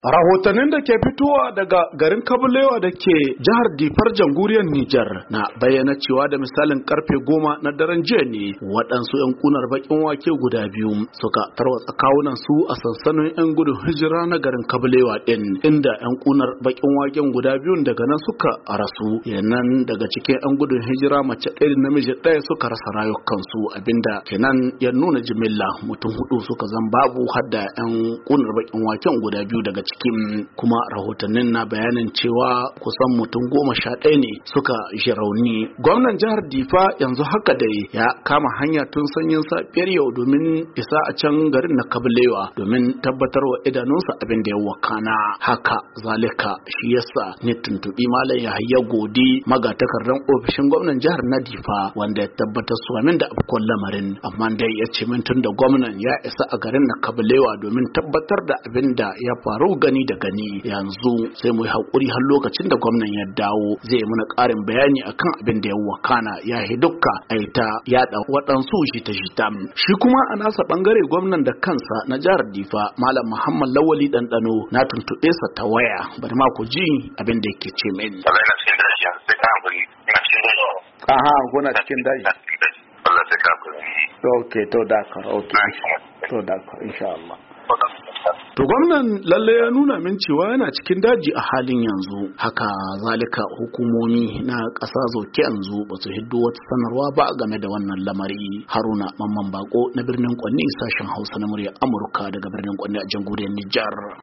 Rahotannin da ke fitowa daga garin Kabulewa da ke jihar Difar jamhuriyar Nijar na bayyana cewa da misalin karfe 10 na daren jiya ne waɗansu 'yan kunar bakin wake guda biyu suka tarwatsa kawunan su a sansanin 'yan gudun hijira na garin Kabulewa din, inda 'yan kunar bakin waken guda biyun daga nan suka rasu, yanan daga cikin 'yan gudun hijira mace ɗaya da namiji ɗaya suka rasa rayukansu, abinda kenan ya nuna jimilla mutum 4 suka zan babu hadda 'yan kunar bakin waken guda biyu daga cikin, kuma rahotannin na bayanin cewa kusan mutum 11 ne suka ji rauni. Gwamnan jihar Difa yanzu haka dai ya kama hanya tun sanyin safiyar yau domin isa a can garin na Kabulewa domin tabbatar wa idanunsa abin da ya wakana. Haka zalika shi yasa ne tuntubi Malam Yahaya Godi, magatakardan ofishin gwamnan jihar na Difa, wanda ya tabbatar su amin da afkon lamarin, amma dai ya ce min tun da gwamnan ya isa a garin na Kabulewa domin tabbatar da abin da ya faru gani da gani, yanzu sai mu yi haƙuri har lokacin da gwamnan ya dawo zai yi mana ƙarin bayani akan abin da ya wakana. Ya yi dukka a ta yaɗa waɗansu jita-jita. Shi kuma a nasa ɓangare gwamnan da kansa na jihar Difa, Malam Muhammad Lawali Ɗanɗano, na tuntuɓe sa ta waya, bari ma ku ji abin da yake ce mini. Aha, kuna cikin daji. Okay, to dakar, okay. To dakar, insha Allah. To gwamnan lalle ya nuna min cewa yana cikin daji a halin yanzu. Haka zalika hukumomi na ƙasa zoke yanzu ba su hiddo wata sanarwa ba game da wannan lamari. Haruna Mamman Bako na birnin Kwanni, sashen Hausa na murya Amurka daga birnin Kwanni a jamhuriyar Nijar.